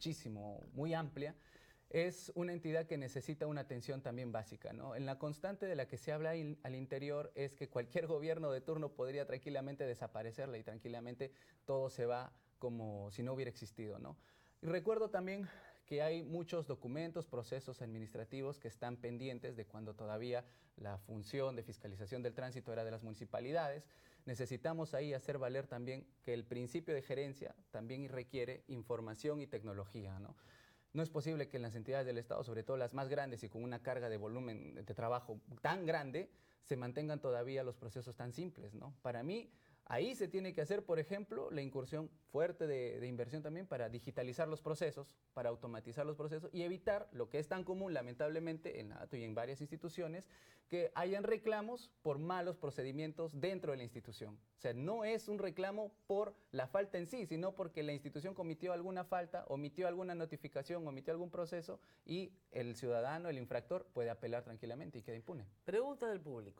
Speaker 5: muy amplia, es una entidad que necesita una atención también básica, ¿no? En la constante de la que se habla al interior es que cualquier gobierno de turno podría tranquilamente desaparecerla y tranquilamente todo se va como si no hubiera existido, ¿no? Y recuerdo también que hay muchos documentos, procesos administrativos que están pendientes de cuando todavía la función de fiscalización del tránsito era de las municipalidades. Necesitamos ahí hacer valer también que el principio de gerencia también requiere información y tecnología, ¿no? No es posible que en las entidades del Estado, sobre todo las más grandes y con una carga de volumen de trabajo tan grande, se mantengan todavía los procesos tan simples, ¿no? Para mí, Ahí se tiene que hacer, por ejemplo, la incursión fuerte de inversión también para digitalizar los procesos, para automatizar los procesos y evitar lo que es tan común, lamentablemente, en la ATU y en varias instituciones, que hayan reclamos por malos procedimientos dentro de la institución. O sea, no es un reclamo por la falta en sí, sino porque la institución cometió alguna falta, omitió alguna notificación, omitió algún proceso y el ciudadano, el infractor, puede apelar tranquilamente y queda impune.
Speaker 2: Pregunta del público.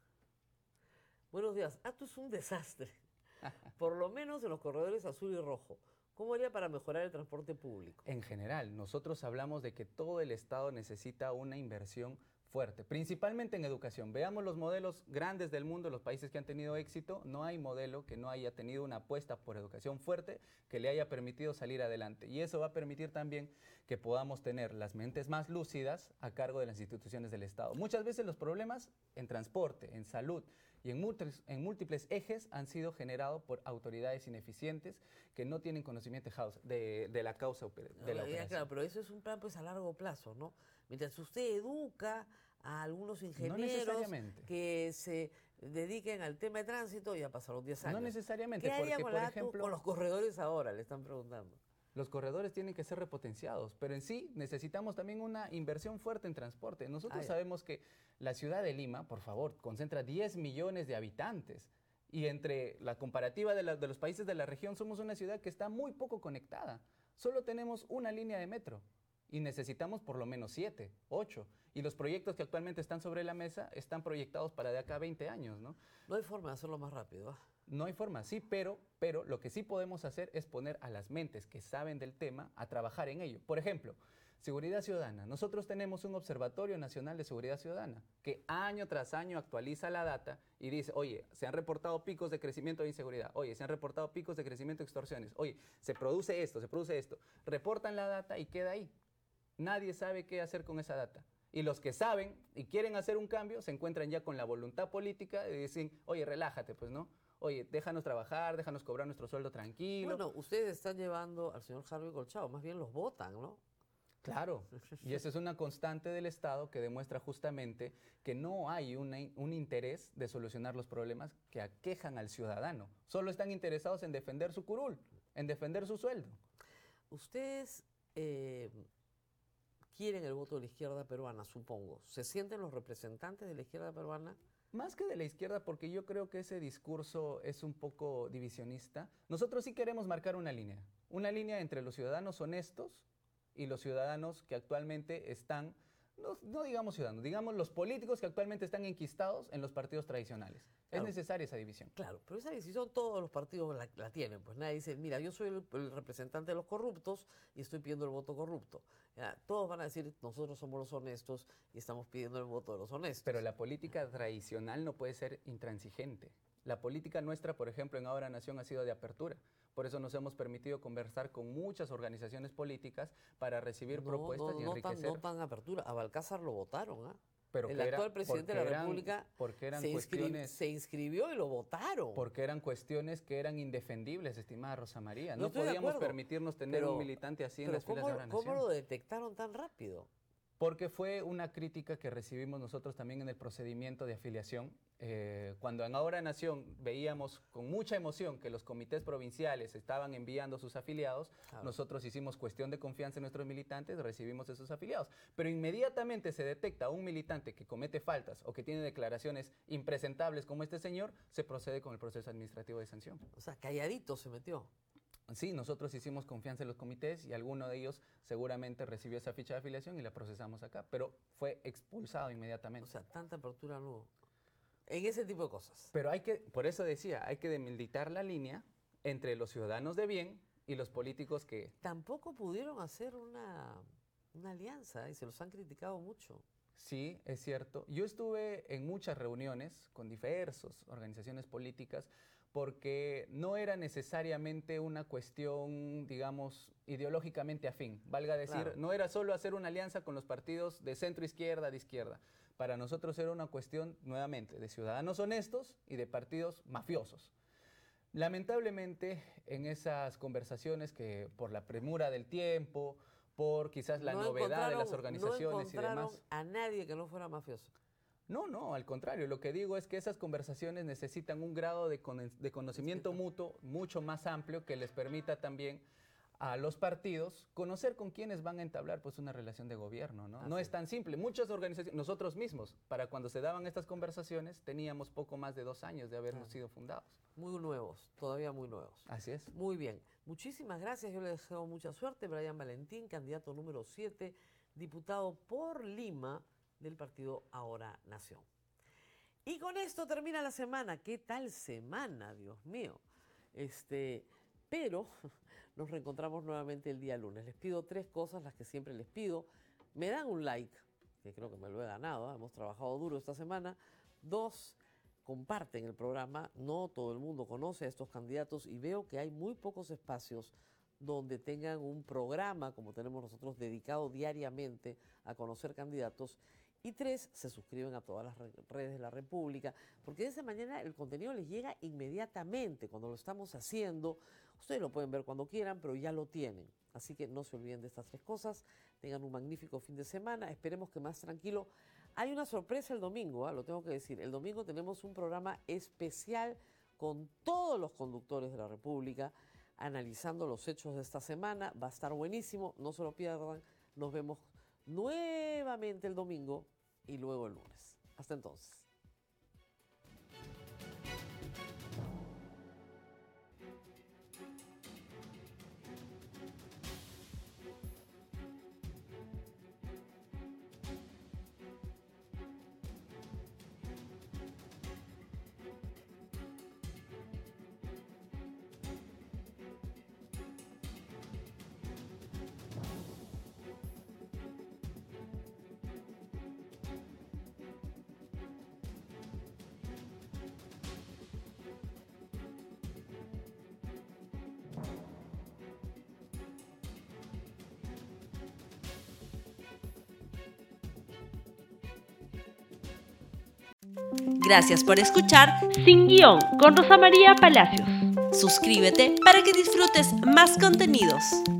Speaker 2: Buenos días. ATU es un desastre, por lo menos en los corredores azul y rojo. ¿Cómo haría para mejorar el transporte público?
Speaker 5: En general, nosotros hablamos de que todo el Estado necesita una inversión fuerte, principalmente en educación. Veamos los modelos grandes del mundo, los países que han tenido éxito, no hay modelo que no haya tenido una apuesta por educación fuerte que le haya permitido salir adelante. Y eso va a permitir también que podamos tener las mentes más lúcidas a cargo de las instituciones del Estado. Muchas veces los problemas en transporte, en salud y en múltiples ejes han sido generados por autoridades ineficientes que no tienen conocimiento de la causa de la operación.
Speaker 2: Claro, pero eso es un plan pues a largo plazo, ¿no? Mientras usted educa a algunos ingenieros que se dediquen al tema de tránsito, ya pasaron 10 años.
Speaker 5: No necesariamente,
Speaker 2: ¿Qué haría
Speaker 5: porque,
Speaker 2: con
Speaker 5: por
Speaker 2: la ATU,
Speaker 5: ejemplo,
Speaker 2: con los corredores ahora? Le están preguntando.
Speaker 5: Los corredores tienen que ser repotenciados, pero en sí necesitamos también una inversión fuerte en transporte. Nosotros sabemos que la ciudad de Lima, por favor, concentra 10 millones de habitantes. Y entre la comparativa de los países de la región, somos una ciudad que está muy poco conectada. Solo tenemos una línea de metro y necesitamos por lo menos 7, 8. Y los proyectos que actualmente están sobre la mesa están proyectados para de acá a 20 años, ¿no?
Speaker 2: No hay forma de hacerlo más rápido, ¿ah?
Speaker 5: No hay forma, sí, pero lo que sí podemos hacer es poner a las mentes que saben del tema a trabajar en ello. Por ejemplo, seguridad ciudadana. Nosotros tenemos un Observatorio Nacional de Seguridad Ciudadana que año tras año actualiza la data y dice, oye, se han reportado picos de crecimiento de inseguridad, oye, se han reportado picos de crecimiento de extorsiones, oye, se produce esto, se produce esto. Reportan la data y queda ahí. Nadie sabe qué hacer con esa data. Y los que saben y quieren hacer un cambio se encuentran ya con la voluntad política de decir, oye, relájate, pues, ¿no? Oye, déjanos trabajar, déjanos cobrar nuestro sueldo tranquilo.
Speaker 2: Bueno, ustedes están llevando al señor Harvey Colchado, más bien los votan, ¿no?
Speaker 5: Claro, y esa es una constante del Estado que demuestra justamente que no hay un interés de solucionar los problemas que aquejan al ciudadano. Solo están interesados en defender su curul, en defender su sueldo.
Speaker 2: Ustedes quieren el voto de la izquierda peruana, supongo. ¿Se sienten los representantes de la izquierda peruana?
Speaker 5: Más que de la izquierda, porque yo creo que ese discurso es un poco divisionista. Nosotros sí queremos marcar una línea entre los ciudadanos honestos y los ciudadanos que actualmente están, no digamos ciudadanos, digamos los políticos que actualmente están enquistados en los partidos tradicionales. Claro. Es necesaria esa división.
Speaker 2: Claro, pero esa decisión todos los partidos la tienen. Pues nadie dice, mira, yo soy el representante de los corruptos y estoy pidiendo el voto corrupto. Ya, todos van a decir, nosotros somos los honestos y estamos pidiendo el voto de los honestos.
Speaker 5: Pero la política tradicional no puede ser intransigente. La política nuestra, por ejemplo, en Ahora Nación ha sido de apertura. Por eso nos hemos permitido conversar con muchas organizaciones políticas para recibir propuestas y enriquecer.
Speaker 2: No tan apertura. A Balcázar lo votaron, ¿ah?
Speaker 5: Pero
Speaker 2: el actual presidente de la República se inscribió y lo votaron.
Speaker 5: Porque eran cuestiones que eran indefendibles, estimada Rosa María. No podíamos permitirnos tener un militante así en las filas de Ahora Nación.
Speaker 2: ¿Cómo lo detectaron tan rápido?
Speaker 5: Porque fue una crítica que recibimos nosotros también en el procedimiento de afiliación. Cuando en Ahora Nación veíamos con mucha emoción que los comités provinciales estaban enviando sus afiliados, claro, nosotros hicimos cuestión de confianza en nuestros militantes, recibimos esos afiliados. Pero inmediatamente se detecta un militante que comete faltas o que tiene declaraciones impresentables como este señor, se procede con el proceso administrativo de sanción.
Speaker 2: O sea, calladito se metió.
Speaker 5: Sí, nosotros hicimos confianza en los comités y alguno de ellos seguramente recibió esa ficha de afiliación y la procesamos acá, pero fue expulsado inmediatamente.
Speaker 2: O sea, tanta apertura no hubo en ese tipo de cosas.
Speaker 5: Pero por eso decía, hay que demilitar la línea entre los ciudadanos de bien y los políticos que...
Speaker 2: Tampoco pudieron hacer una alianza y se los han criticado mucho.
Speaker 5: Sí, es cierto. Yo estuve en muchas reuniones con diversas organizaciones políticas porque no era necesariamente una cuestión, digamos, ideológicamente afín. Valga decir, claro, no era solo hacer una alianza con los partidos de centro-izquierda, de izquierda. Para nosotros era una cuestión, nuevamente, de ciudadanos honestos y de partidos mafiosos. Lamentablemente, en esas conversaciones que por la premura del tiempo, por quizás la novedad de las organizaciones y demás...
Speaker 2: a nadie que no fuera mafioso.
Speaker 5: No, al contrario, lo que digo es que esas conversaciones necesitan un grado de conocimiento mutuo mucho más amplio que les permita también a los partidos conocer con quiénes van a entablar pues una relación de gobierno, ¿no? No es tan simple. Muchas organizaciones, nosotros mismos, para cuando se daban estas conversaciones, teníamos poco más de 2 años de habernos sido fundados.
Speaker 2: Muy nuevos, todavía muy nuevos.
Speaker 5: Así es.
Speaker 2: Muy bien. Muchísimas gracias. Yo le deseo mucha suerte. Brian Valentín, candidato número 7, diputado por Lima del partido Ahora Nación. Y con esto termina la semana. ¿Qué tal semana, Dios mío? Pero nos reencontramos nuevamente el día lunes. Les pido 3 cosas, las que siempre les pido. Me dan un like, que creo que me lo he ganado, hemos trabajado duro esta semana. 2, comparten el programa. No todo el mundo conoce a estos candidatos y veo que hay muy pocos espacios donde tengan un programa como tenemos nosotros dedicado diariamente a conocer candidatos. Y 3, se suscriben a todas las redes de la República, porque desde mañana el contenido les llega inmediatamente cuando lo estamos haciendo. Ustedes lo pueden ver cuando quieran, pero ya lo tienen. Así que no se olviden de estas 3 cosas. Tengan un magnífico fin de semana. Esperemos que más tranquilo. Hay una sorpresa el domingo, lo tengo que decir. El domingo tenemos un programa especial con todos los conductores de la República, analizando los hechos de esta semana. Va a estar buenísimo, no se lo pierdan. Nos vemos nuevamente el domingo y luego el lunes. Hasta entonces.
Speaker 1: Gracias por escuchar Sin Guión con Rosa María Palacios. Suscríbete para que disfrutes más contenidos.